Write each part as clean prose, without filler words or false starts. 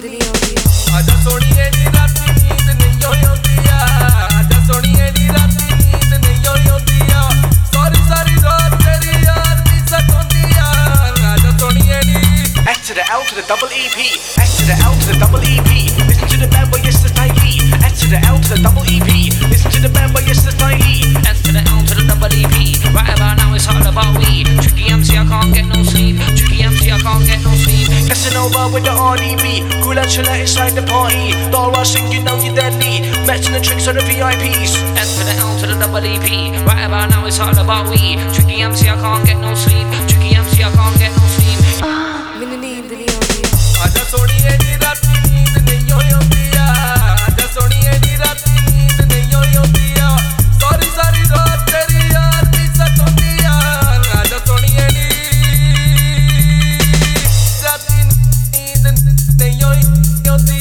नींद नहीं आती आजा सोनिए नी राती नींद नहीं आती आजा सोनिए नी राती नींद नहीं आती सारी सारी रात तेरी याद दी सताती आजा सोनिए नी S to the L to the double EP, S to the L to the double EP. Listen to the band by yes nightly. S to the L to the double EP. Listen to the band by yes nightly. S to the L to the double EP. Right about now it's all about we. Tricky MC, I can't get no sleep. Tricky MC, I can't get no sleep. Casanova with the RDB. Cool and chiller inside the party. Dara singing now you deadly. Matching the tricks on the VIPs. S to the L to the double EP. Right about now it's all about we. Tricky MC, I can't get no sleep. Tricky MC, I can't get no sleep. मैंने नींद नहीं आती आजा सोनिए नी राती नींद नहीं आती आजा सोनिए नी राती नींद नहीं आती सारी सारी रात तेरी याद दी सताती आजा सोनिए नी राती नींद नहीं आती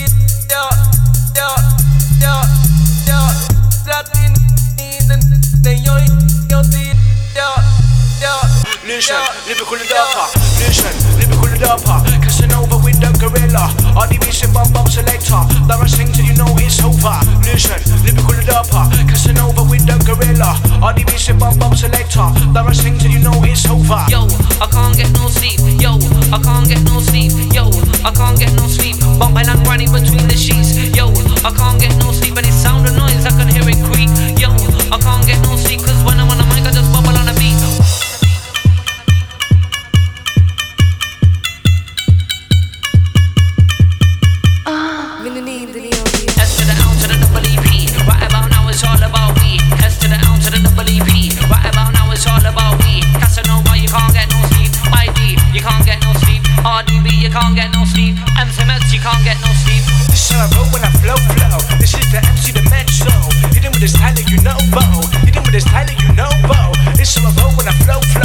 राती नींद नहीं आती Lucian, lyrical dapper. Lucian, lyrical dapper. Casanova with the gorilla. RDB shit bum bum selector. Dara sing till you know it's over. Lucian, lyrical dapper. Casanova with the gorilla. RDB shit bum bum selector. Dara sing till you know it's over. Yo, I can't get no sleep. Yo, I can't get no sleep. Yo, I can't get no sleep. Bumping and running between the sheets. Yo, I can't get no sleep. And it sound of noise, I can hear it creak. Yo, I can't get no sleep. Cause when I'm on the mic, I just bubble on the beat. मैंने नींद नहीं आती S to the L to the double EP. Right about now it's all about we. S to the L to the double EP. Right about now it's all about we. Casanova, you can't get no sleep. ID, you can't get no sleep. RDB, you can't get no sleep. MCMX, you can't get no sleep. This is how I roll when I flow. This is the MC Dimension. Hitting with this style that you know, bo. Hitting with this style that you know, bo. This is how I roll when I flow.